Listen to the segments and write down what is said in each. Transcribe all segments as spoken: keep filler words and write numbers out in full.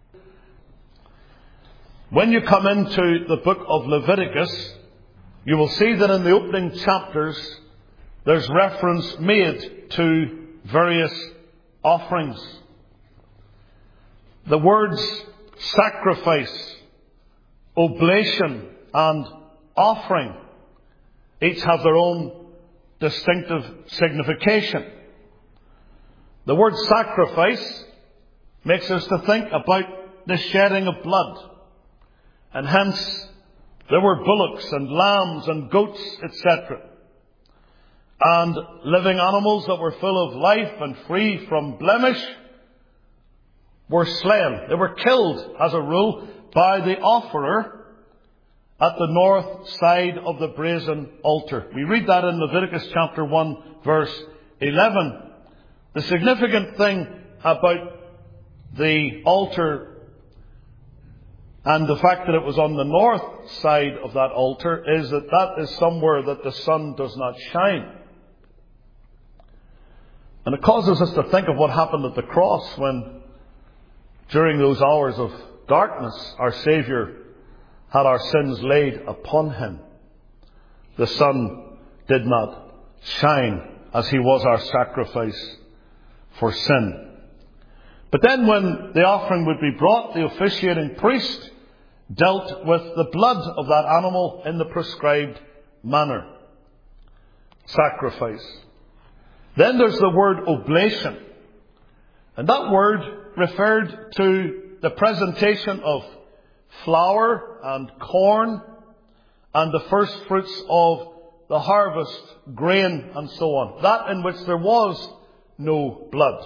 When you come into the book of Leviticus, you will see that in the opening chapters there's reference made to various offerings. The words sacrifice, oblation, and offering each have their own distinctive signification. The word sacrifice makes us to think about the shedding of blood, and hence there were bullocks and lambs and goats, et cetera, and living animals that were full of life and free from blemish were slain. They were killed, as a rule, by the offerer at the north side of the brazen altar. We read that in Leviticus chapter one, verse eleven. The significant thing about the altar and the fact that it was on the north side of that altar is that that is somewhere that the sun does not shine. And it causes us to think of what happened at the cross when, during those hours of darkness, our Saviour had our sins laid upon him. The sun did not shine as he was our sacrifice for sin. But then when the offering would be brought, the officiating priest dealt with the blood of that animal in the prescribed manner. Sacrifice. Then there's the word oblation. And that word referred to the presentation of flour and corn and the first fruits of the harvest, grain and so on. That in which there was no blood.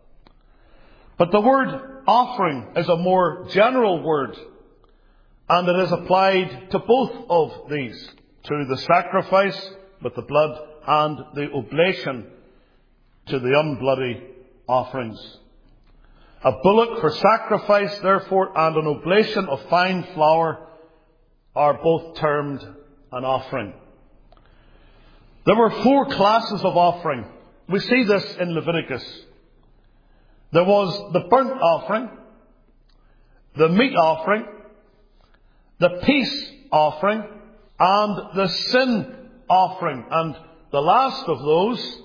But the word offering is a more general word, and it is applied to both of these, to the sacrifice with the blood and the oblation to the unbloody offerings. A bullock for sacrifice, therefore, and an oblation of fine flour are both termed an offering. There were four classes of offering. We see this in Leviticus. There was the burnt offering, the meat offering, the peace offering, and the sin offering. And the last of those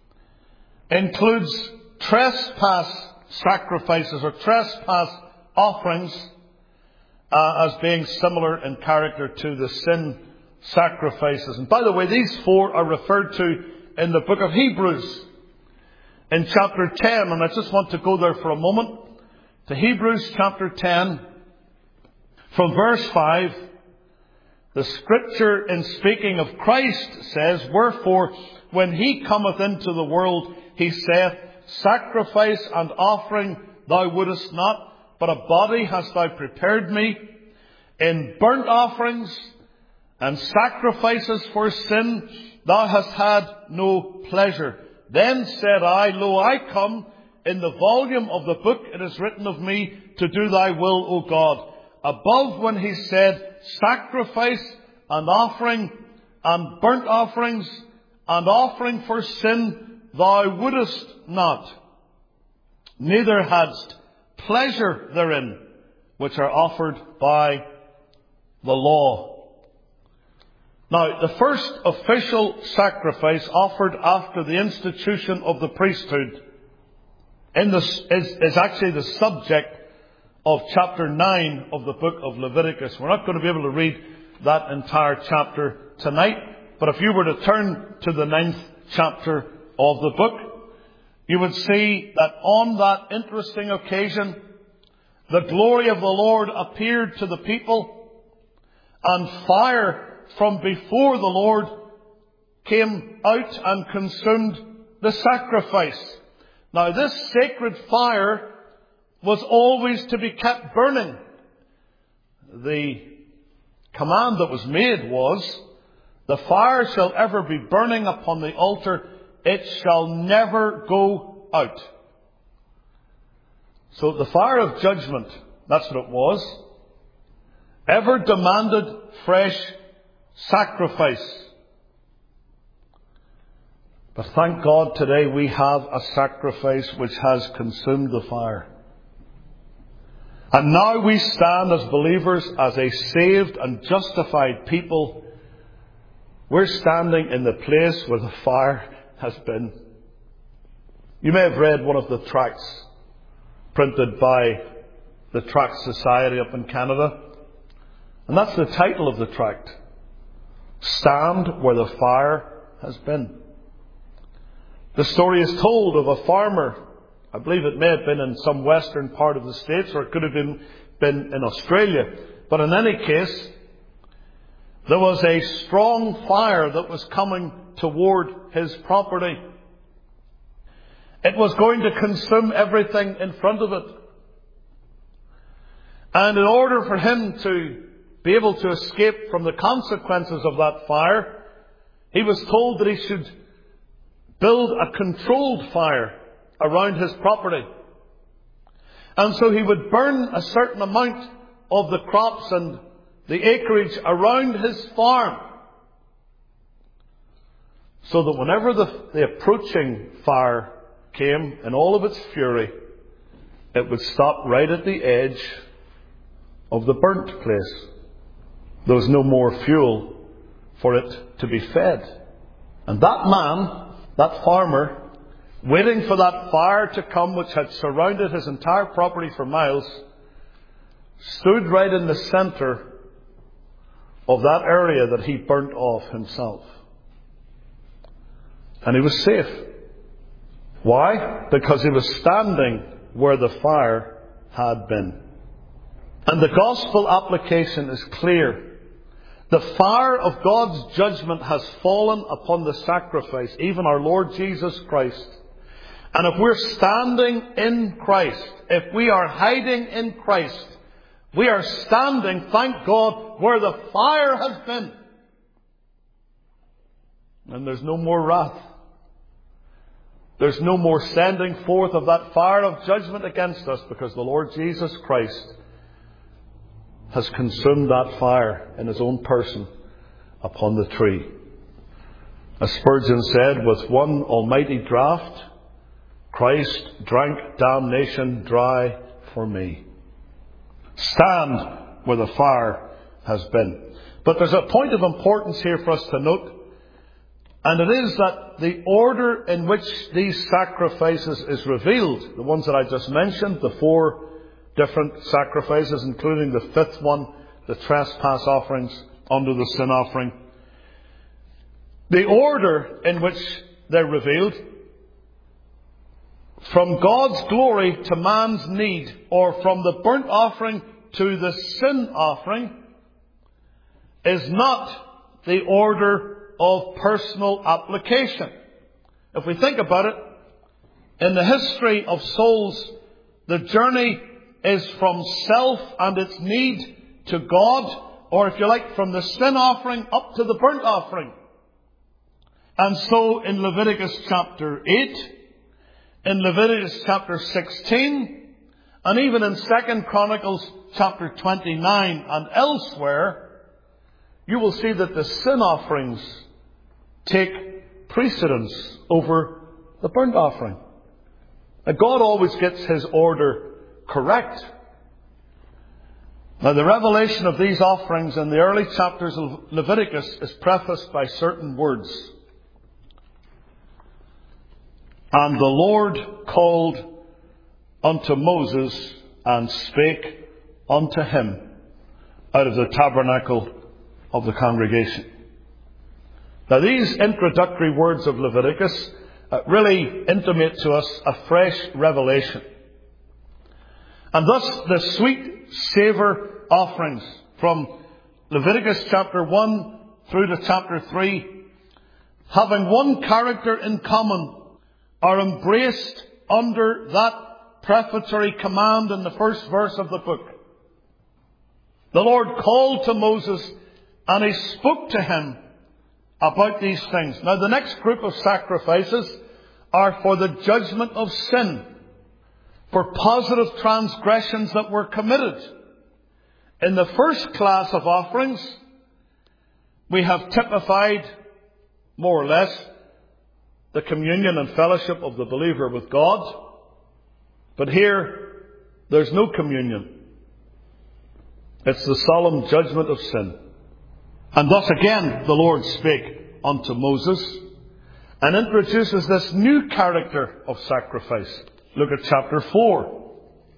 includes trespass sacrifices or trespass offerings, uh, as being similar in character to the sin sacrifices. And by the way, these four are referred to in the book of Hebrews in chapter ten, and I just want to go there for a moment to Hebrews chapter ten from verse five. The scripture, in speaking of Christ, says, "Wherefore, when he cometh into the world, he saith, Sacrifice and offering thou wouldest not, but a body hast thou prepared me. In burnt offerings and sacrifices for sin thou hast had no pleasure. Then said I, Lo, I come. In the volume of the book it is written of me, to do thy will, O God." Above, when he said, sacrifice and offering and burnt offerings and offering for sin thou wouldest not, neither hadst pleasure therein, which are offered by the law. Now, the first official sacrifice offered after the institution of the priesthood in this is, is actually the subject of chapter nine of the book of Leviticus. We're not going to be able to read that entire chapter tonight, but if you were to turn to the ninth chapter of the book, you would see that on that interesting occasion, the glory of the Lord appeared to the people, and fire from before the Lord came out and consumed the sacrifice. Now, this sacred fire was always to be kept burning. The command that was made was, "The fire shall ever be burning upon the altar, it shall never go out." So the fire of judgment, that's what it was, ever demanded fresh sacrifice. But thank God today we have a sacrifice which has consumed the fire. And now we stand as believers, as a saved and justified people. We're standing in the place where the fire has been. You may have read one of the tracts printed by the Tract Society up in Canada. And that's the title of the tract. Stand where the fire has been. The story is told of a farmer. I believe it may have been in some western part of the States, or it could have been, been in Australia. But in any case, there was a strong fire that was coming toward his property. It was going to consume everything in front of it. And in order for him to be able to escape from the consequences of that fire, he was told that he should build a controlled fire around his property. And so he would burn a certain amount of the crops and the acreage around his farm, so that whenever the, the approaching fire came in all of its fury, it would stop right at the edge of the burnt place. There was no more fuel for it to be fed. And that man, that farmer, waiting for that fire to come, which had surrounded his entire property for miles, stood right in the center of that area that he burnt off himself. And he was safe. Why? Because he was standing where the fire had been. And the gospel application is clear. The fire of God's judgment has fallen upon the sacrifice, even our Lord Jesus Christ. And if we're standing in Christ, if we are hiding in Christ, we are standing, thank God, where the fire has been. And there's no more wrath. There's no more sending forth of that fire of judgment against us, because the Lord Jesus Christ has consumed that fire in His own person upon the tree. As Spurgeon said, with one almighty draught, Christ drank damnation dry for me. Stand where the fire has been. But there's a point of importance here for us to note, and it is that the order in which these sacrifices is revealed, the ones that I just mentioned, the four different sacrifices, including the fifth one, the trespass offerings under the sin offering. The order in which they're revealed, from God's glory to man's need, or from the burnt offering to the sin offering, is not the order of personal application. If we think about it, in the history of souls, the journey is from self and its need to God, or if you like, from the sin offering up to the burnt offering. And so in Leviticus chapter eight, in Leviticus chapter sixteen, and even in Second Chronicles chapter twenty-nine and elsewhere, you will see that the sin offerings take precedence over the burnt offering. And God always gets His order correct. Now, the revelation of these offerings in the early chapters of Leviticus is prefaced by certain words. And the Lord called unto Moses and spake unto him out of the tabernacle of the congregation. Now, these introductory words of Leviticus uh, really intimate to us a fresh revelation. And thus the sweet savour offerings from Leviticus chapter one through to chapter three, having one character in common, are embraced under that prefatory command in the first verse of the book. The Lord called to Moses and He spoke to him about these things. Now, the next group of sacrifices are for the judgment of sin, for positive transgressions that were committed. In the first class of offerings, we have typified, more or less, the communion and fellowship of the believer with God. But here, there's no communion. It's the solemn judgment of sin. And thus again the Lord spake unto Moses and introduces this new character of sacrifice. Look at chapter four,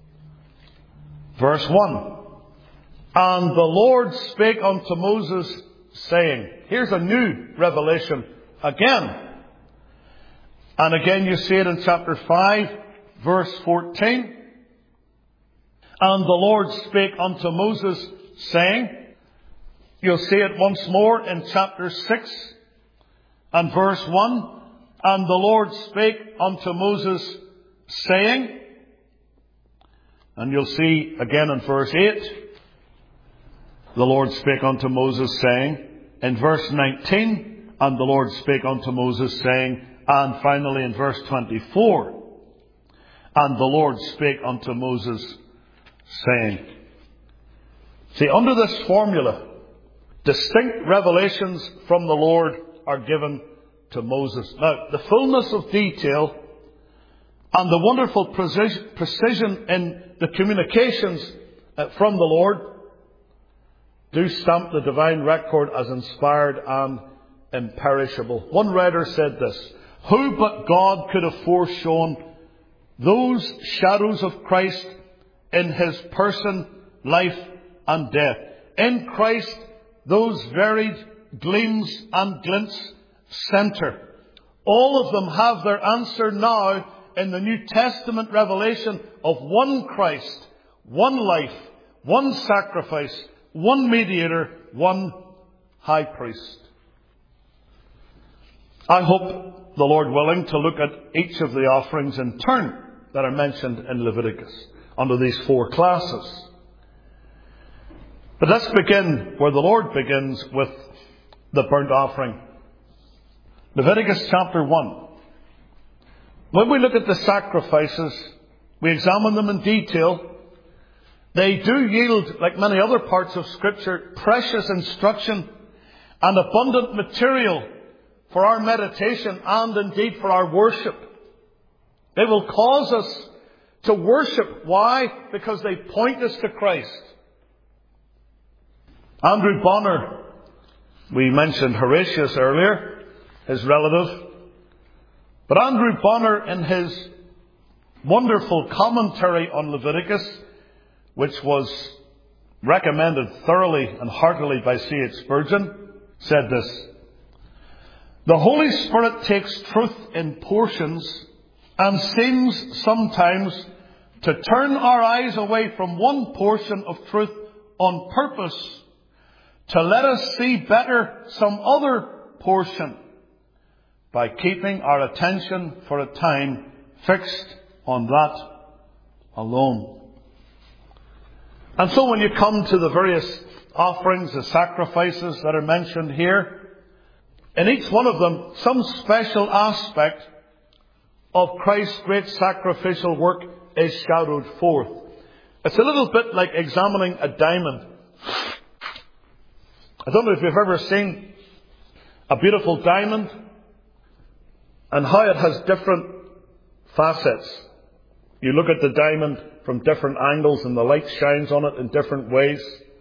verse one. And the Lord spake unto Moses, saying, here's a new revelation again. And again you see it in chapter five, verse fourteen. And the Lord spake unto Moses, saying, you'll see it once more in chapter six and verse one. And the Lord spake unto Moses, saying, and you'll see again in verse eight, the Lord spake unto Moses, saying, in verse nineteen, and the Lord spake unto Moses, saying, and finally in verse twenty-four, and the Lord spake unto Moses, saying. See, under this formula, distinct revelations from the Lord are given to Moses. Now, the fullness of detail and the wonderful precision in the communications from the Lord do stamp the divine record as inspired and imperishable. One writer said this, who but God could have foreshown those shadows of Christ in his person, life and death? In Christ, those varied gleams and glints center. All of them have their answer now in the New Testament revelation of one Christ, one life, one sacrifice, one mediator, one high priest. I hope, the Lord willing, to look at each of the offerings in turn that are mentioned in Leviticus under these four classes. But let's begin where the Lord begins, with the burnt offering. Leviticus chapter one. When we look at the sacrifices, we examine them in detail. They do yield, like many other parts of Scripture, precious instruction and abundant material for our meditation and indeed for our worship. They will cause us to worship. Why? Because they point us to Christ. Andrew Bonner, we mentioned Horatius earlier, his relative. But Andrew Bonner, in his wonderful commentary on Leviticus, which was recommended thoroughly and heartily by C H Spurgeon, said this: the Holy Spirit takes truth in portions and seems sometimes to turn our eyes away from one portion of truth on purpose to let us see better some other portion, by keeping our attention for a time fixed on that alone. And so when you come to the various offerings, the sacrifices that are mentioned here, in each one of them, some special aspect of Christ's great sacrificial work is shadowed forth. It's a little bit like examining a diamond. I don't know if you've ever seen a beautiful diamond and how it has different facets. You look at the diamond from different angles and the light shines on it in different ways.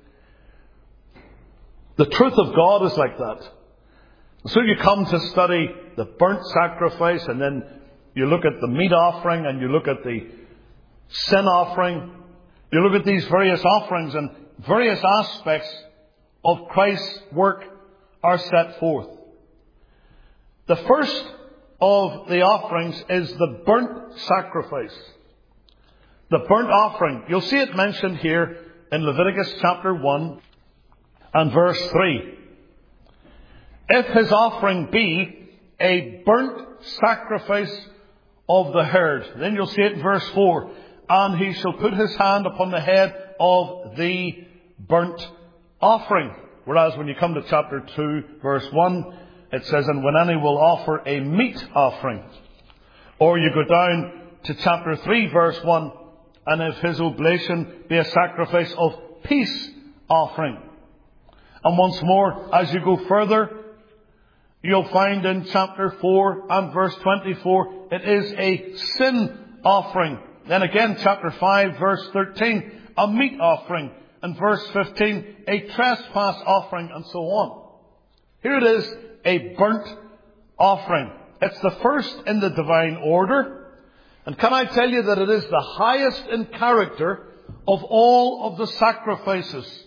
The truth of God is like that. So you come to study the burnt sacrifice, and then you look at the meat offering, and you look at the sin offering. You look at these various offerings, and various aspects of Christ's work are set forth. The first of the offerings is the burnt sacrifice. The burnt offering. You'll see it mentioned here in Leviticus chapter one and verse three. If his offering be a burnt sacrifice of the herd, then you'll see it in verse four. And he shall put his hand upon the head of the burnt offering. Whereas when you come to chapter two, verse one, it says, and when any will offer a meat offering. Or you go down to chapter three, verse one, and if his oblation be a sacrifice of peace offering. And once more, as you go further, you'll find in chapter four and verse twenty-four, it is a sin offering. Then again, chapter five, verse thirteen, a meat offering. in verse fifteen, a trespass offering, and so on. Here it is, a burnt offering. It's the first in the divine order. And can I tell you that it is the highest in character of all of the sacrifices.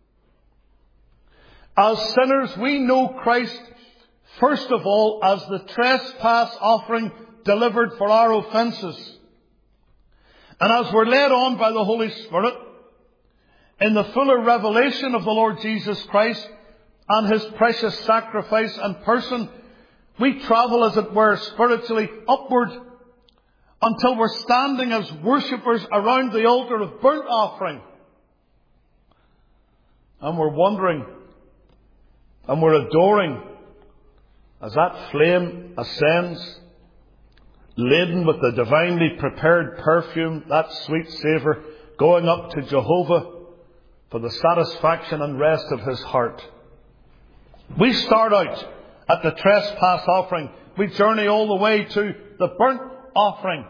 As sinners, we know Christ, first of all, as the trespass offering delivered for our offences. And as we're led on by the Holy Spirit, in the fuller revelation of the Lord Jesus Christ and His precious sacrifice and person, we travel, as it were, spiritually upward until we're standing as worshippers around the altar of burnt offering. And we're wondering, and we're adoring, as that flame ascends, laden with the divinely prepared perfume, that sweet savour, going up to Jehovah for the satisfaction and rest of His heart. We start out at the trespass offering. We journey all the way to the burnt offering.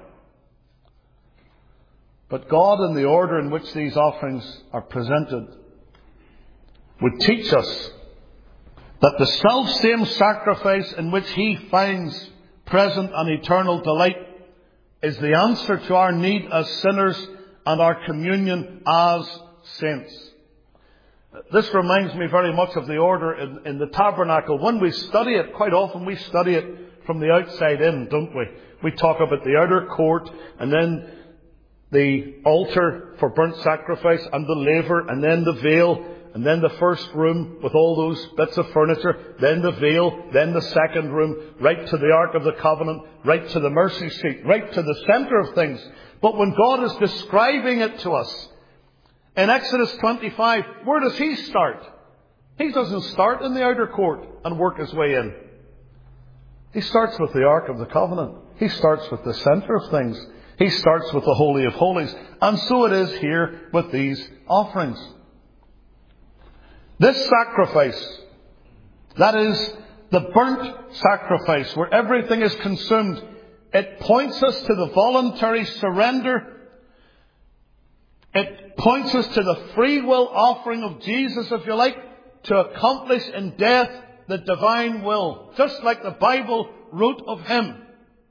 But God, in the order in which these offerings are presented, would teach us that the self-same sacrifice in which He finds present and eternal delight is the answer to our need as sinners and our communion as saints. This reminds me very much of the order in, in the tabernacle. When we study it, quite often we study it from the outside in, don't we? We talk about the outer court, and then the altar for burnt sacrifice, and the laver, and then the veil, and then the first room with all those bits of furniture, then the veil, then the second room, right to the Ark of the Covenant, right to the mercy seat, right to the centre of things. But when God is describing it to us, in Exodus twenty-five, where does He start? He doesn't start in the outer court and work His way in. He starts with the Ark of the Covenant. He starts with the centre of things. He starts with the Holy of Holies. And so it is here with these offerings. This sacrifice, that is the burnt sacrifice, where everything is consumed, it points us to the voluntary surrender. It points us to the free will offering of Jesus, if you like, to accomplish in death the divine will, just like the Bible wrote of Him.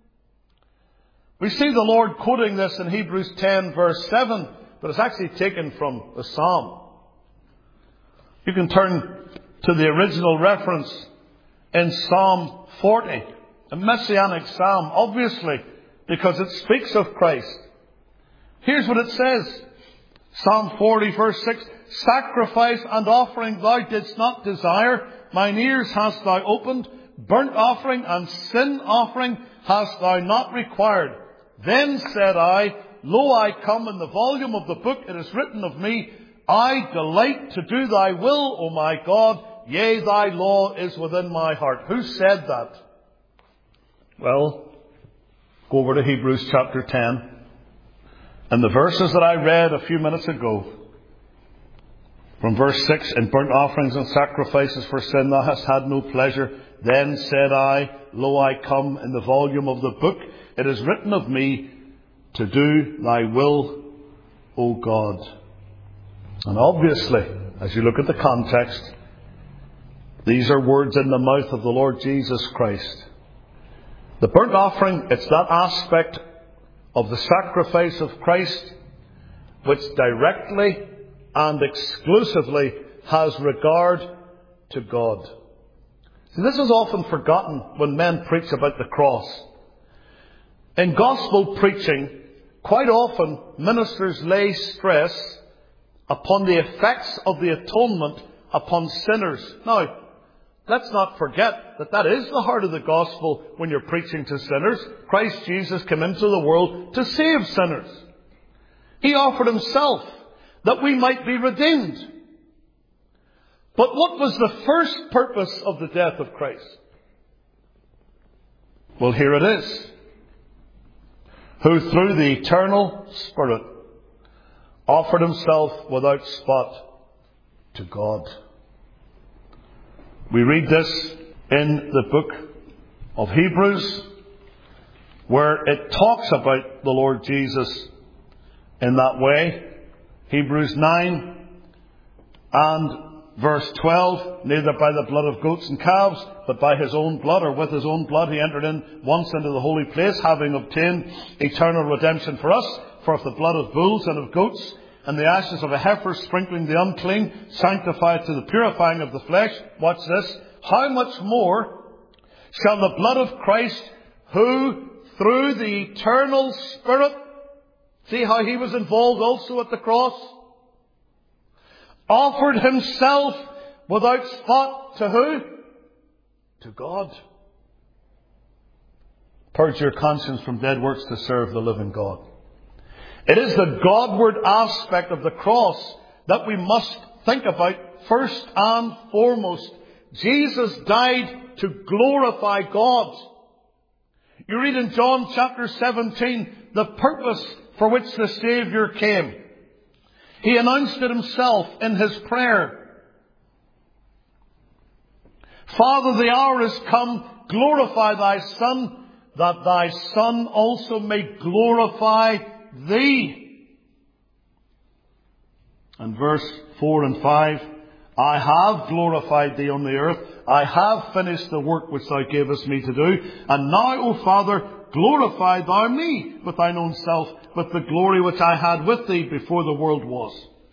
We see the Lord quoting this in Hebrews ten verse seven, but it's actually taken from the Psalm. You can turn to the original reference in Psalm forty, a messianic psalm, obviously, because it speaks of Christ. Here's what it says. Psalm forty verse six, sacrifice and offering thou didst not desire, mine ears hast thou opened, burnt offering and sin offering hast thou not required. Then said I, lo, I come, in the volume of the book it is written of me, I delight to do thy will, O my God, yea, thy law is within my heart. Who said that? Well, go over to Hebrews chapter ten. And the verses that I read a few minutes ago, from verse six, in burnt offerings and sacrifices for sin thou hast had no pleasure. Then said I, lo, I come, in the volume of the book it is written of me, to do thy will, O God. And obviously, as you look at the context, these are words in the mouth of the Lord Jesus Christ. The burnt offering, it's that aspect of the sacrifice of Christ which directly and exclusively has regard to God. See, this is often forgotten when men preach about the cross. In gospel preaching, quite often ministers lay stress upon the effects of the atonement upon sinners. Now, let's not forget that that is the heart of the gospel when you're preaching to sinners. Christ Jesus came into the world to save sinners. He offered Himself that we might be redeemed. But what was the first purpose of the death of Christ? Well, here it is. Who through the eternal Spirit offered Himself without spot to God. We read this in the book of Hebrews, where it talks about the Lord Jesus in that way. Hebrews nine And verse twelve, neither by the blood of goats and calves, but by his own blood, or with his own blood, he entered in once into the holy place, having obtained eternal redemption for us. For if the blood of bulls and of goats and the ashes of a heifer sprinkling the unclean sanctify to the purifying of the flesh, watch this, how much more shall the blood of Christ, who through the eternal Spirit, see how he was involved also at the cross, offered himself without spot to who? To God. Purge your conscience from dead works to serve the living God. It is the Godward aspect of the cross that we must think about first and foremost. Jesus died to glorify God. You read in John chapter seventeen the purpose for which the Saviour came. He announced it himself in his prayer. Father, the hour is come, glorify thy Son, that thy Son also may glorify thee. And verse four and five, I have glorified thee on the earth. I have finished the work which thou gavest me to do. And now, O Father, glorify thou me with thine own self, with the glory which I had with thee before the world was.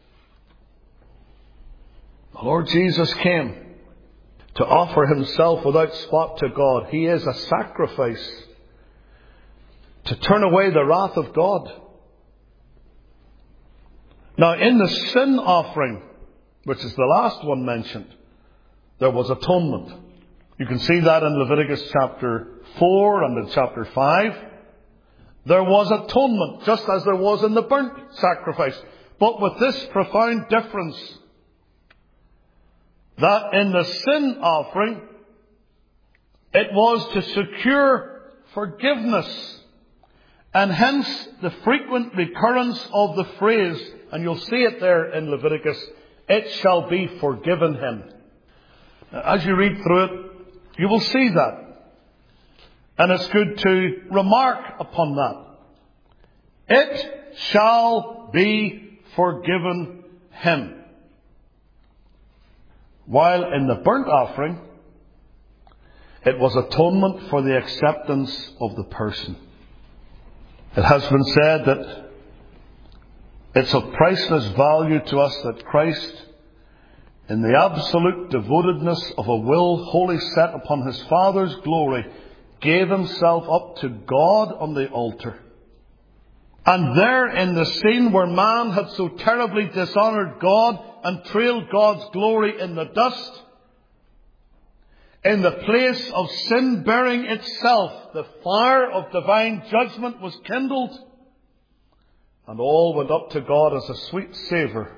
The Lord Jesus came to offer himself without spot to God. He is a sacrifice to turn away the wrath of God. Now, in the sin offering, which is the last one mentioned, there was atonement. You can see that in Leviticus chapter four and in chapter five. There was atonement, just as there was in the burnt sacrifice. But with this profound difference, that in the sin offering, it was to secure forgiveness. And hence the frequent recurrence of the phrase, and you'll see it there in Leviticus, it shall be forgiven him. As you read through it, you will see that. And it's good to remark upon that. It shall be forgiven him. While in the burnt offering, it was atonement for the acceptance of the person. It has been said that it's of priceless value to us that Christ, in the absolute devotedness of a will wholly set upon his Father's glory, gave himself up to God on the altar. And there in the scene where man had so terribly dishonoured God and trailed God's glory in the dust, in the place of sin bearing itself, the fire of divine judgment was kindled, and all went up to God as a sweet savour.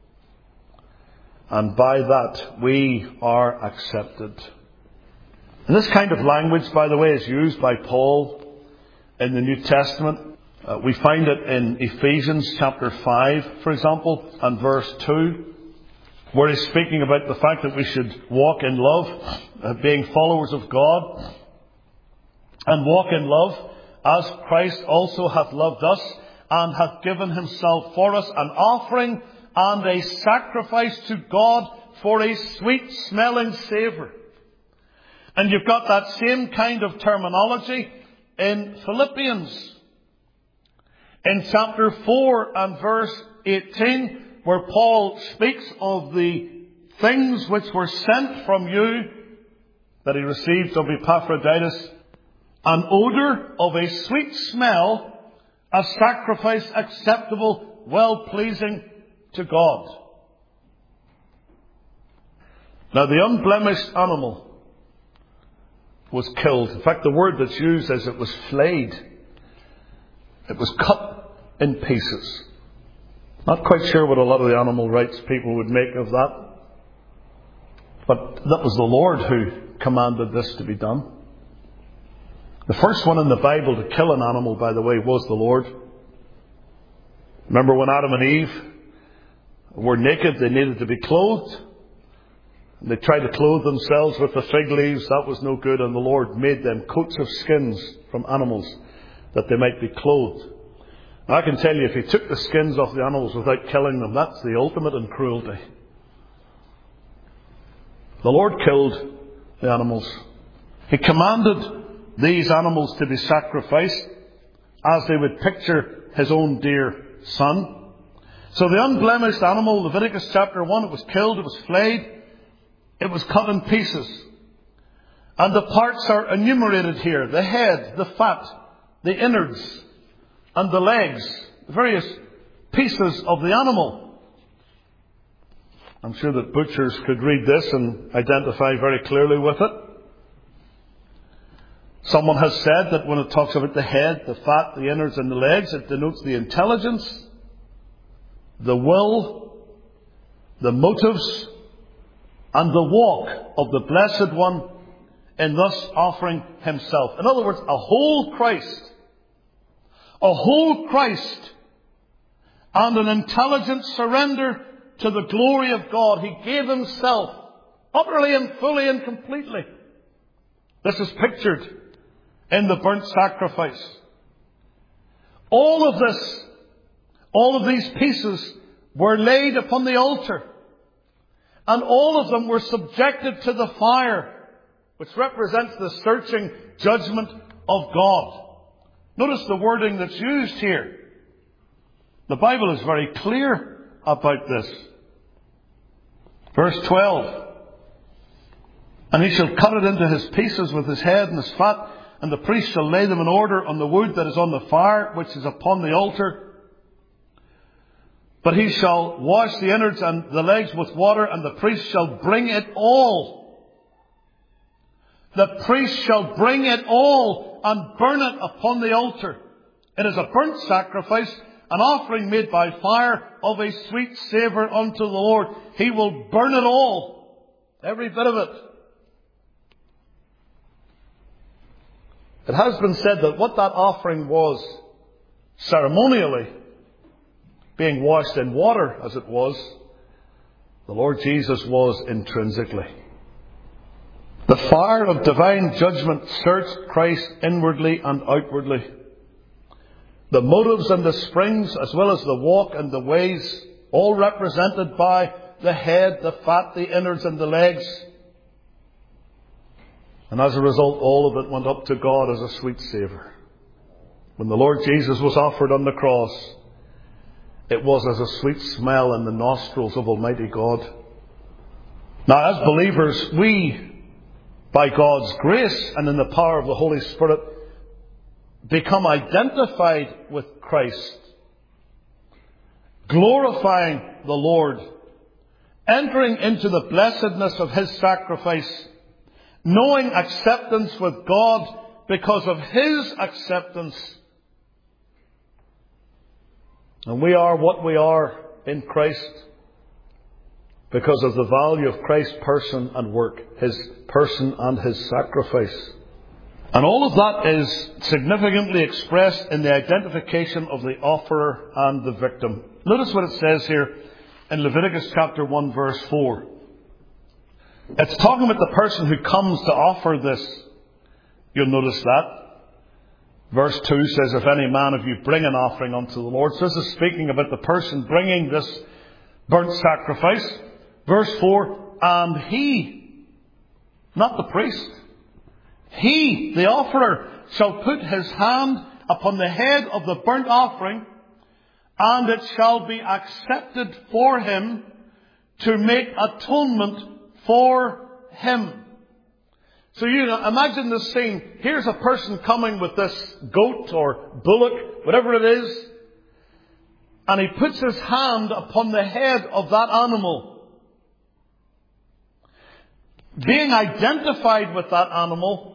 And by that we are accepted. And this kind of language, by the way, is used by Paul in the New Testament. Uh, we find it in Ephesians chapter five, for example, and verse two, where he's speaking about the fact that we should walk in love, uh, being followers of God, and walk in love as Christ also hath loved us and hath given himself for us, an offering and a sacrifice to God for a sweet smelling savour. And you've got that same kind of terminology in Philippians. In chapter four and verse eighteen, where Paul speaks of the things which were sent from you that he received of Epaphroditus, an odour of a sweet smell, a sacrifice acceptable, well-pleasing to God. Now, the unblemished animal was killed. In fact, the word that's used is it was flayed. It was cut in pieces. Not quite sure what a lot of the animal rights people would make of that. But that was the Lord who commanded this to be done. The first one in the Bible to kill an animal, by the way, was the Lord. Remember when Adam and Eve were naked, they needed to be clothed. And they tried to clothe themselves with the fig leaves. That was no good. And the Lord made them coats of skins from animals that they might be clothed. Now, I can tell you, if he took the skins off the animals without killing them, that's the ultimate in cruelty. The Lord killed the animals. He commanded these animals to be sacrificed as they would picture His own dear Son. So the unblemished animal, Leviticus chapter one, it was killed, it was flayed, it was cut in pieces. And the parts are enumerated here. The head, the fat, the innards, and the legs. The various pieces of the animal. I'm sure that butchers could read this and identify very clearly with it. Someone has said that when it talks about the head, the fat, the innards, and the legs, it denotes the intelligence, the will, the motives, and the walk of the Blessed One in thus offering Himself. In other words, a whole Christ. A whole Christ. And an intelligent surrender to the glory of God. He gave Himself utterly and fully and completely. This is pictured in the burnt sacrifice. All of this, all of these pieces were laid upon the altar. And all of them were subjected to the fire, which represents the searching judgment of God. Notice the wording that's used here. The Bible is very clear about this. Verse twelve. And he shall cut it into his pieces with his head and his fat, and the priest shall lay them in order on the wood that is on the fire, which is upon the altar. But he shall wash the innards and the legs with water, and the priest shall bring it all. The priest shall bring it all and burn it upon the altar. It is a burnt sacrifice, an offering made by fire of a sweet savour unto the Lord. He will burn it all, every bit of it. It has been said that what that offering was ceremonially, being washed in water as it was, the Lord Jesus was intrinsically. The fire of divine judgment searched Christ inwardly and outwardly. The motives and the springs, as well as the walk and the ways, all represented by the head, the fat, the innards and the legs. And as a result, all of it went up to God as a sweet savour. When the Lord Jesus was offered on the cross, it was as a sweet smell in the nostrils of Almighty God. Now, as believers, we, by God's grace and in the power of the Holy Spirit, become identified with Christ, glorifying the Lord, entering into the blessedness of His sacrifice, knowing acceptance with God because of His acceptance. And we are what we are in Christ because of the value of Christ's person and work, His person and His sacrifice. And all of that is significantly expressed in the identification of the offerer and the victim. Notice what it says here in Leviticus chapter one verse four. It's talking about the person who comes to offer this. You'll notice that. Verse two says, if any man of you bring an offering unto the Lord. So this is speaking about the person bringing this burnt sacrifice. Verse four, and he, not the priest, he, the offerer, shall put his hand upon the head of the burnt offering, and it shall be accepted for him to make atonement for him. So you know, imagine this scene. Here's a person coming with this goat or bullock, whatever it is, and he puts his hand upon the head of that animal. Being identified with that animal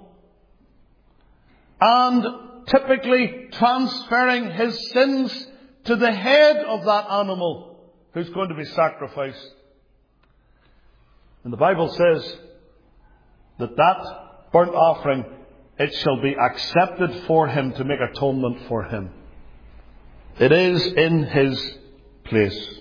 and typically transferring his sins to the head of that animal who's going to be sacrificed. And the Bible says that that burnt offering, it shall be accepted for him to make atonement for him. It is in his place.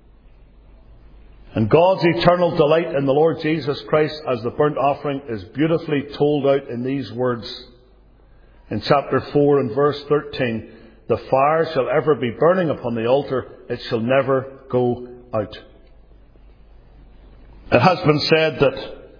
And God's eternal delight in the Lord Jesus Christ as the burnt offering is beautifully told out in these words. In chapter four and verse thirteen, the fire shall ever be burning upon the altar, it shall never go out. It has been said that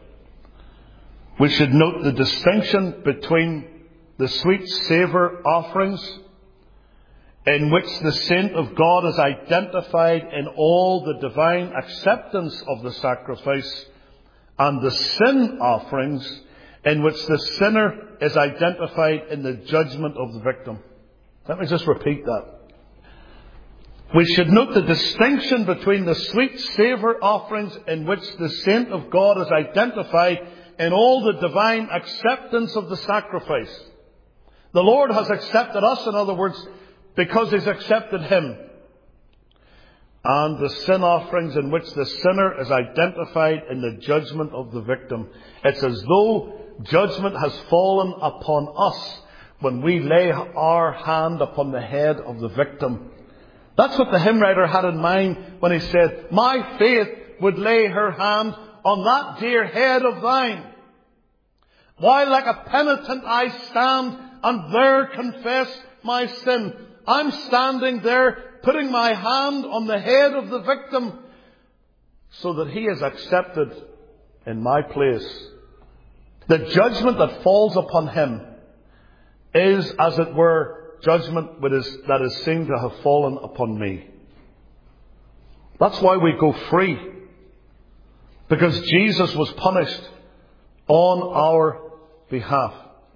We should note the distinction between the sweet savour offerings, in which the saint of God is identified in all the divine acceptance of the sacrifice, and the sin offerings, in which the sinner is identified in the judgment of the victim. Let me just repeat that. We should note the distinction between the sweet savour offerings, in which the saint of God is identified in all the divine acceptance of the sacrifice. The Lord has accepted us, in other words, because He's accepted Him. And the sin offerings, in which the sinner is identified in the judgment of the victim. It's as though judgment has fallen upon us when we lay our hand upon the head of the victim. That's what the hymn writer had in mind when he said, my faith would lay her hand on that dear head of thine. While like a penitent I stand and there confess my sin. I'm standing there putting my hand on the head of the victim so that he is accepted in my place. The judgment that falls upon him is, as it were, judgment that is, that is seen to have fallen upon me. That's why we go free. Because Jesus was punished on our behalf.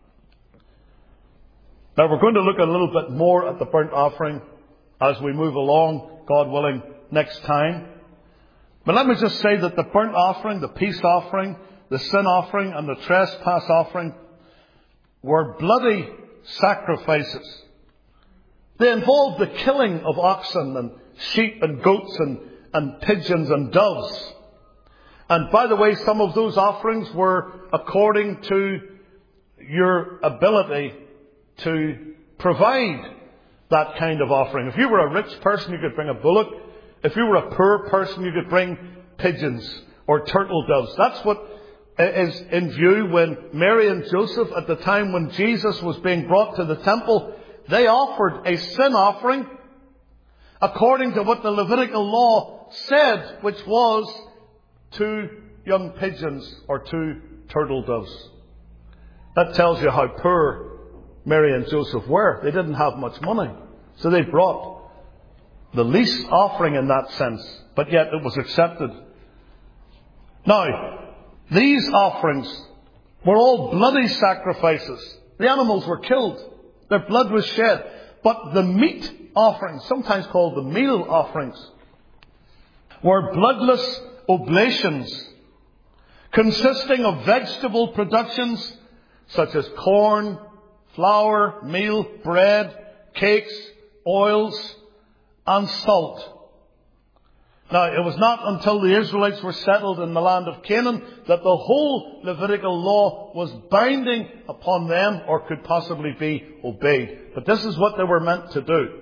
Now we're going to look a little bit more at the burnt offering as we move along, God willing, next time. But let me just say that the burnt offering, the peace offering, the sin offering and the trespass offering were bloody sacrifices. They involved the killing of oxen and sheep and goats and, and pigeons and doves. And by the way, some of those offerings were according to your ability to provide that kind of offering. If you were a rich person, you could bring a bullock. If you were a poor person, you could bring pigeons or turtle doves. That's what is in view when Mary and Joseph, at the time when Jesus was being brought to the temple, they offered a sin offering according to what the Levitical law said, which was two young pigeons or two turtle doves. That tells you how poor Mary and Joseph were. They didn't have much money. So they brought the least offering in that sense, but yet it was accepted. Now, these offerings were all bloody sacrifices. The animals were killed. Their blood was shed. But the meat offerings, sometimes called the meal offerings, were bloodless oblations consisting of vegetable productions such as corn, flour, meal, bread, cakes, oils, and salt. Now, it was not until the Israelites were settled in the land of Canaan that the whole Levitical law was binding upon them or could possibly be obeyed. But this is what they were meant to do.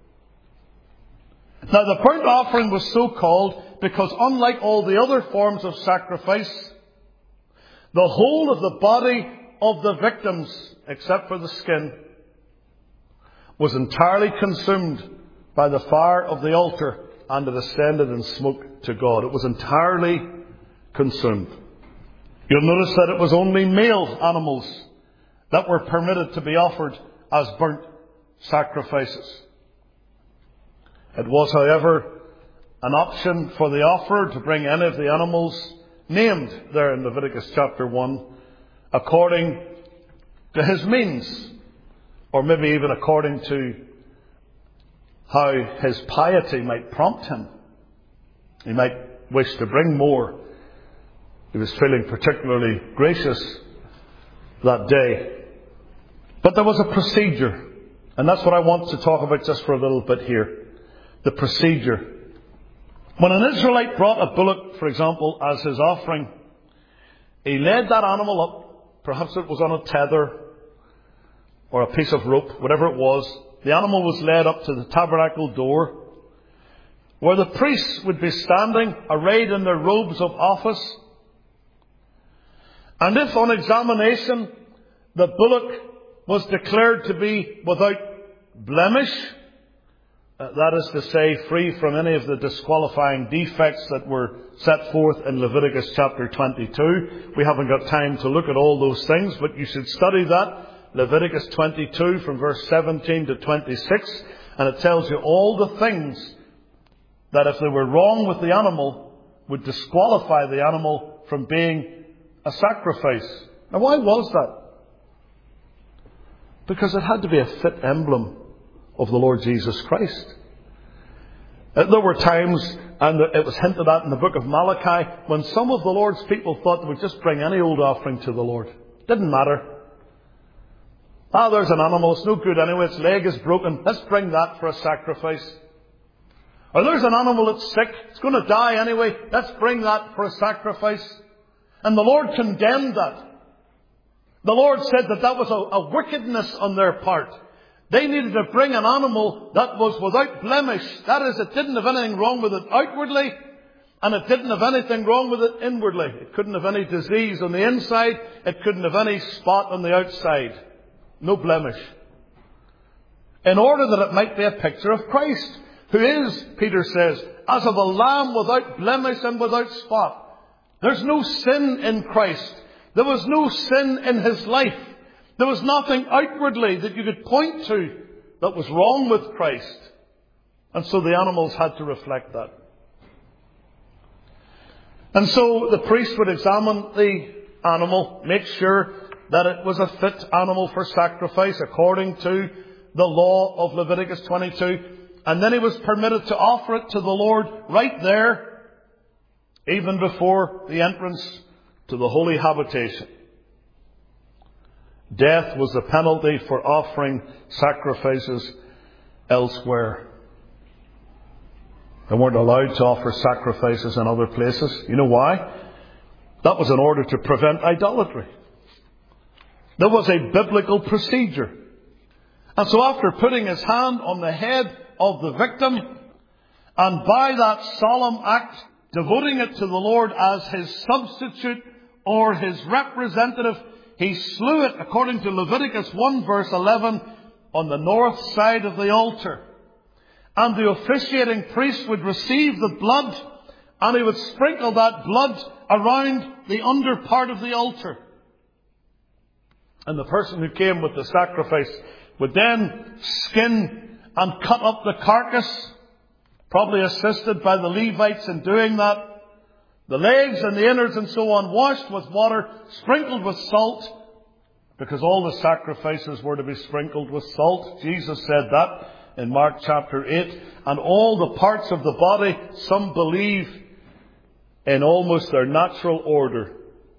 Now, the burnt offering was so called because, unlike all the other forms of sacrifice, the whole of the body of the victims, except for the skin, was entirely consumed by the fire of the altar, and it ascended in smoke to God. It was entirely consumed. You'll notice that it was only male animals that were permitted to be offered as burnt sacrifices. It was, however, an option for the offerer to bring any of the animals named there in Leviticus chapter one according to his means, or maybe even according to how his piety might prompt him. He might wish to bring more. He was feeling particularly gracious that day. But there was a procedure, and that's what I want to talk about just for a little bit here. The procedure. When an Israelite brought a bullock, for example, as his offering, he led that animal up. Perhaps it was on a tether or a piece of rope, whatever it was. The animal was led up to the tabernacle door, where the priests would be standing, arrayed in their robes of office. And if on examination the bullock was declared to be without blemish, Uh, that is to say, free from any of the disqualifying defects that were set forth in Leviticus chapter twenty-two. We haven't got time to look at all those things, but you should study that. Leviticus twenty-two from verse seventeen to twenty-six. And it tells you all the things that if they were wrong with the animal, would disqualify the animal from being a sacrifice. Now why was that? Because it had to be a fit emblem of the Lord Jesus Christ. There were times, and it was hinted at in the book of Malachi, when some of the Lord's people thought they would just bring any old offering to the Lord. Didn't matter. Ah, there's an animal, it's no good anyway, its leg is broken, let's bring that for a sacrifice. Or there's an animal that's sick, it's going to die anyway, let's bring that for a sacrifice. And the Lord condemned that. The Lord said that that was a, a wickedness on their part. They needed to bring an animal that was without blemish. That is, it didn't have anything wrong with it outwardly, and it didn't have anything wrong with it inwardly. It couldn't have any disease on the inside, it couldn't have any spot on the outside. No blemish. In order that it might be a picture of Christ, who is, Peter says, as of a lamb without blemish and without spot. There's no sin in Christ. There was no sin in His life. There was nothing outwardly that you could point to that was wrong with Christ. And so the animals had to reflect that. And so the priest would examine the animal, make sure that it was a fit animal for sacrifice according to the law of Leviticus twenty-two. And then he was permitted to offer it to the Lord right there, even before the entrance to the holy habitation. Death was the penalty for offering sacrifices elsewhere. They weren't allowed to offer sacrifices in other places. You know why? That was in order to prevent idolatry. There was a biblical procedure. And so after putting his hand on the head of the victim, and by that solemn act, devoting it to the Lord as his substitute or his representative, he slew it, according to Leviticus one verse eleven, on the north side of the altar. And the officiating priest would receive the blood, and he would sprinkle that blood around the under part of the altar. And the person who came with the sacrifice would then skin and cut up the carcass, probably assisted by the Levites in doing that. The legs and the innards and so on, washed with water, sprinkled with salt, because all the sacrifices were to be sprinkled with salt. Jesus said that in Mark chapter eight. And all the parts of the body, some believe in almost their natural order,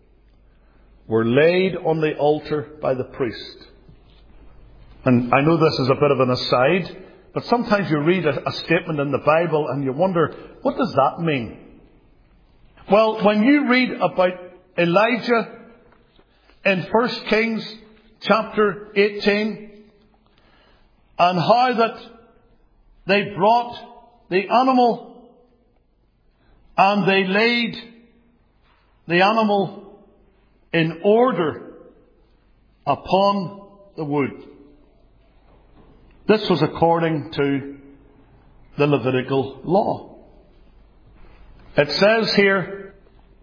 were laid on the altar by the priest. And I know this is a bit of an aside, but sometimes you read a, a statement in the Bible and you wonder, what does that mean? Well, when you read about Elijah in First Kings chapter eighteen, and how that they brought the animal and they laid the animal in order upon the wood. This was according to the Levitical law. It says here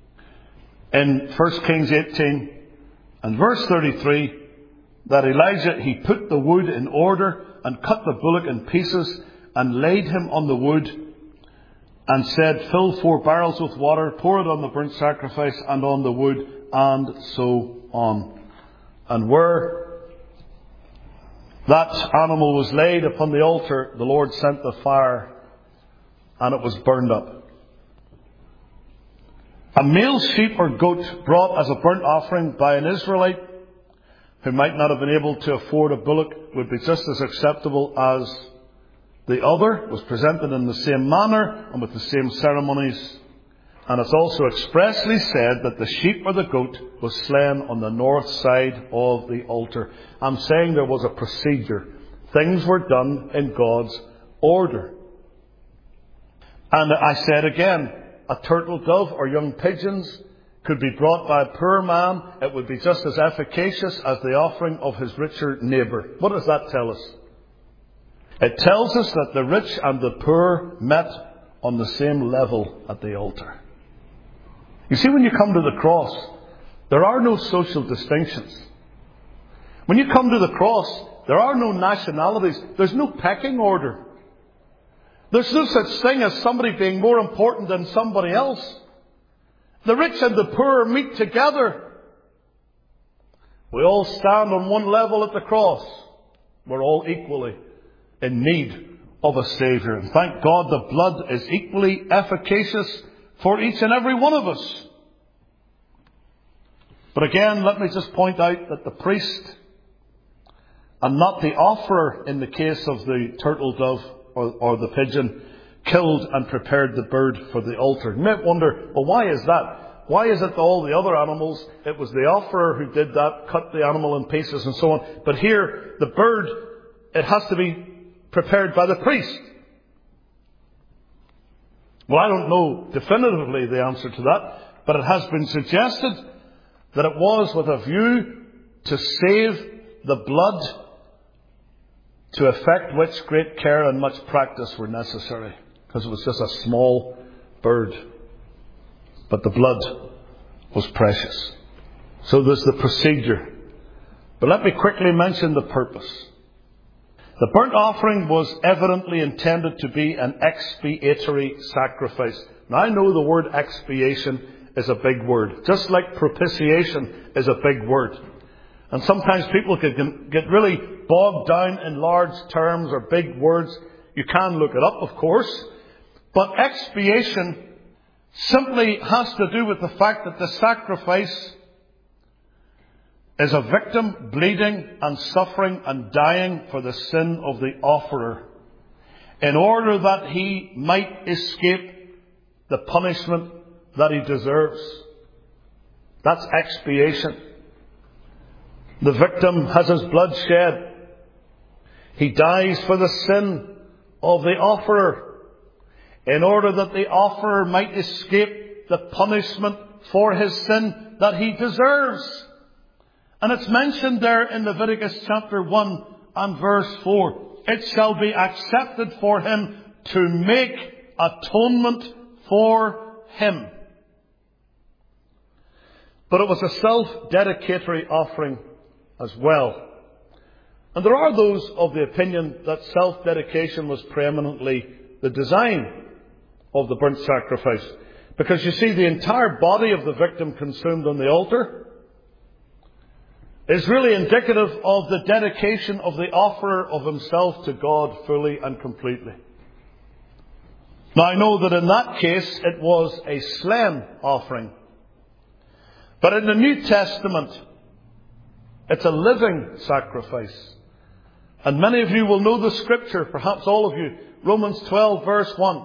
in First Kings eighteen and verse thirty-three that Elijah, he put the wood in order and cut the bullock in pieces and laid him on the wood and said, fill four barrels with water, pour it on the burnt sacrifice and on the wood, and so on. And where that animal was laid upon the altar, the Lord sent the fire and it was burned up. A male sheep or goat brought as a burnt offering by an Israelite who might not have been able to afford a bullock would be just as acceptable as the other, was presented in the same manner and with the same ceremonies. And it's also expressly said that the sheep or the goat was slain on the north side of the altar. I'm saying there was a procedure. Things were done in God's order. And I said again, a turtle dove or young pigeons could be brought by a poor man. It would be just as efficacious as the offering of his richer neighbour. What does that tell us? It tells us that the rich and the poor met on the same level at the altar. You see, when you come to the cross, there are no social distinctions. When you come to the cross, there are no nationalities. There's no pecking order. There's no such thing as somebody being more important than somebody else. The rich and the poor meet together. We all stand on one level at the cross. We're all equally in need of a Saviour. And thank God the blood is equally efficacious for each and every one of us. But again, let me just point out that the priest, and not the offerer in the case of the turtle dove or, or the pigeon, killed and prepared the bird for the altar. You might wonder, well, why is that? Why is it that all the other animals, it was the offerer who did that, cut the animal in pieces and so on. But here, the bird, it has to be prepared by the priest. Well, I don't know definitively the answer to that, but it has been suggested that it was with a view to save the blood, to effect which great care and much practice were necessary, because it was just a small bird. But the blood was precious. So there's the procedure. But let me quickly mention the purpose. The burnt offering was evidently intended to be an expiatory sacrifice. Now, I know the word expiation is a big word, just like propitiation is a big word. And sometimes people can get really bogged down in large terms or big words. You can look it up, of course. But expiation simply has to do with the fact that the sacrifice is a victim bleeding and suffering and dying for the sin of the offerer, in order that he might escape the punishment that he deserves. That's expiation. The victim has his blood shed. He dies for the sin of the offerer, in order that the offerer might escape the punishment for his sin that he deserves. And it's mentioned there in Leviticus chapter one and verse four. It shall be accepted for him to make atonement for him. But it was a self-dedicatory offering as well. And there are those of the opinion that self-dedication was preeminently the design of the burnt sacrifice. Because you see, the entire body of the victim consumed on the altar is really indicative of the dedication of the offerer of himself to God fully and completely. Now, I know that in that case it was a slain offering. But in the New Testament, it's a living sacrifice. And many of you will know the scripture, perhaps all of you, Romans twelve verse one.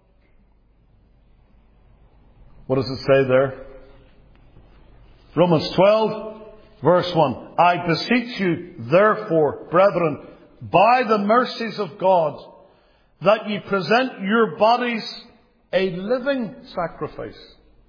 What does it say there? Romans twelve verse one. I beseech you, therefore, brethren, by the mercies of God, that ye present your bodies a living sacrifice,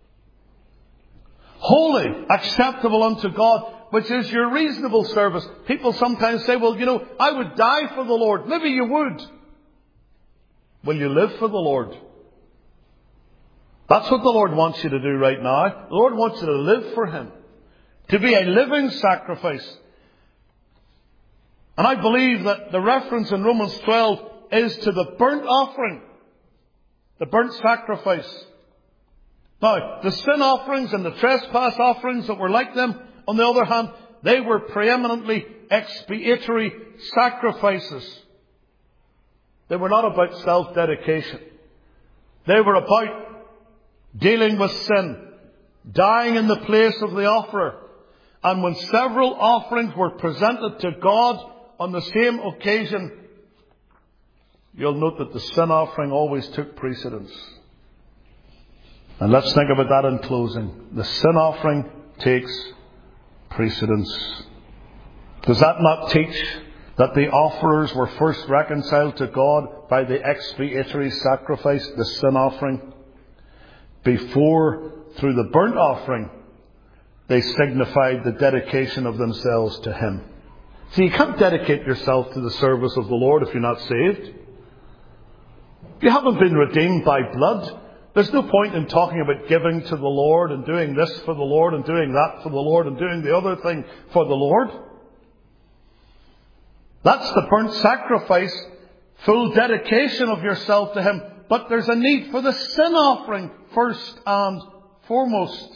holy, acceptable unto God, which is your reasonable service. People sometimes say, well, you know, I would die for the Lord. Maybe you would. Will you live for the Lord? That's what the Lord wants you to do right now. The Lord wants you to live for Him, to be a living sacrifice. And I believe that the reference in Romans twelve is to the burnt offering, the burnt sacrifice. Now, the sin offerings and the trespass offerings that were like them, on the other hand, they were preeminently expiatory sacrifices. They were not about self-dedication. They were about dealing with sin, dying in the place of the offerer. And when several offerings were presented to God on the same occasion, you'll note that the sin offering always took precedence. And let's think about that in closing. The sin offering takes precedence. Does that not teach that the offerers were first reconciled to God by the expiatory sacrifice, the sin offering, before, through the burnt offering, they signified the dedication of themselves to Him? See, you can't dedicate yourself to the service of the Lord if you're not saved. If you haven't been redeemed by blood, there's no point in talking about giving to the Lord and doing this for the Lord and doing that for the Lord and doing the other thing for the Lord. That's the burnt sacrifice, full dedication of yourself to Him. But there's a need for the sin offering first and foremost.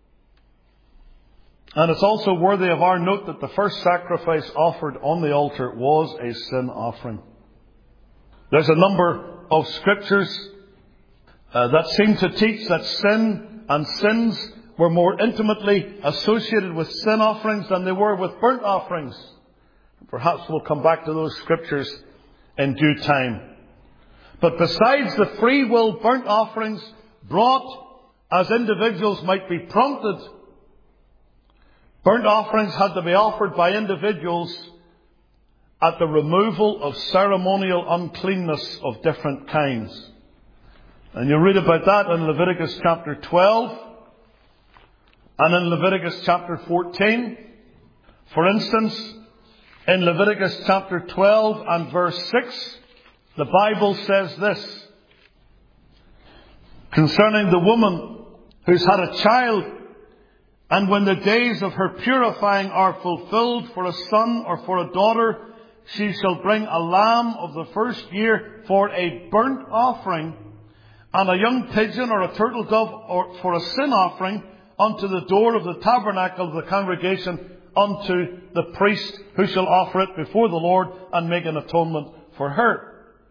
And it's also worthy of our note that the first sacrifice offered on the altar was a sin offering. There's a number of scriptures uh, that seem to teach that sin and sins were more intimately associated with sin offerings than they were with burnt offerings. Perhaps we'll come back to those scriptures in due time. But besides the free will burnt offerings brought as individuals might be prompted, burnt offerings had to be offered by individuals at the removal of ceremonial uncleanness of different kinds. And you'll read about that in Leviticus chapter twelve and in Leviticus chapter fourteen. For instance, in Leviticus chapter twelve and verse six, the Bible says this concerning the woman who's had a child, and when the days of her purifying are fulfilled for a son or for a daughter, she shall bring a lamb of the first year for a burnt offering, and a young pigeon or a turtle dove or for a sin offering unto the door of the tabernacle of the congregation, unto the priest who shall offer it before the Lord and make an atonement for her.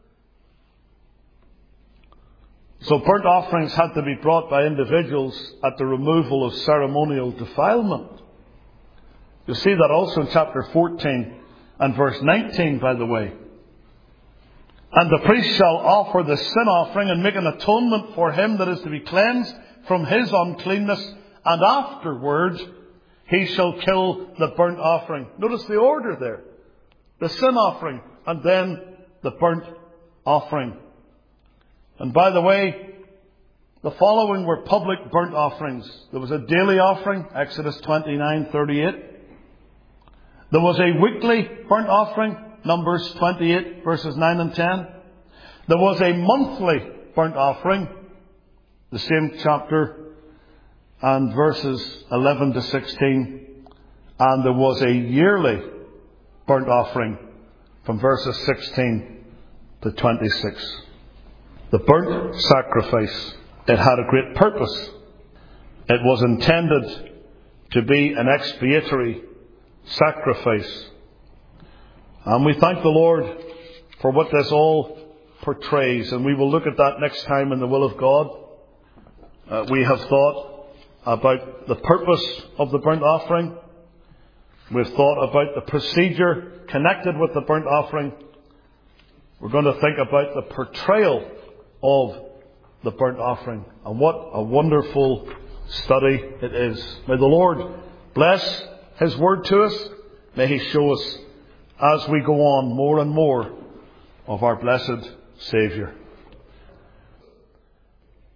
So burnt offerings had to be brought by individuals at the removal of ceremonial defilement. You'll see that also in chapter fourteen and verse nineteen, by the way. And the priest shall offer the sin offering and make an atonement for him that is to be cleansed from his uncleanness, and afterwards he shall kill the burnt offering. Notice the order there. The sin offering and then the burnt offering. And by the way, the following were public burnt offerings. There was a daily offering, Exodus twenty-nine thirty-eight. There was a weekly burnt offering, Numbers twenty-eight verses nine and ten. There was a monthly burnt offering, the same chapter and verses eleven to sixteen. And there was a yearly burnt offering from verses sixteen to twenty-six. The burnt sacrifice, it had a great purpose. It was intended to be an expiatory sacrifice. And we thank the Lord for what this all portrays. And we will look at that next time in the will of God. Uh, we have thought about the purpose of the burnt offering. We've thought about the procedure connected with the burnt offering. We're going to think about the portrayal of the burnt offering. And what a wonderful study it is. May the Lord bless His word to us. May He show us as we go on more and more of our blessed Saviour.